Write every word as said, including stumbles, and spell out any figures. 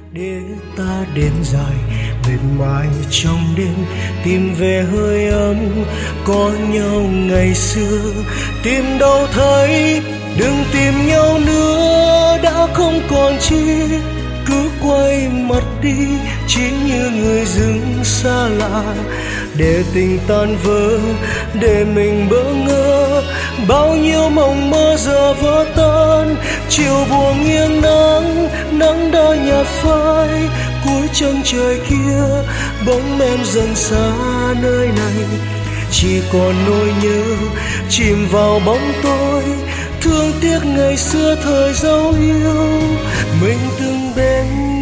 để ta đến dài mệt mỏi trong đêm, tìm về hơi ấm có nhau ngày xưa. Tìm đâu thấy, đừng tìm nhau nữa, đã không còn chi, cứ quay mặt đi chỉ như người dưng xa lạ. Để tình tan vỡ, để mình bỡ ngỡ, bao nhiêu mộng mơ giờ vỡ tan. Chiều buông nghiêng nắng, nắng đã nhạt phai, cuối chân trời kia bóng em dần xa nơi này. Chỉ còn nỗi nhớ chìm vào bóng tối, thương tiếc ngày xưa thời dấu yêu mình từng bên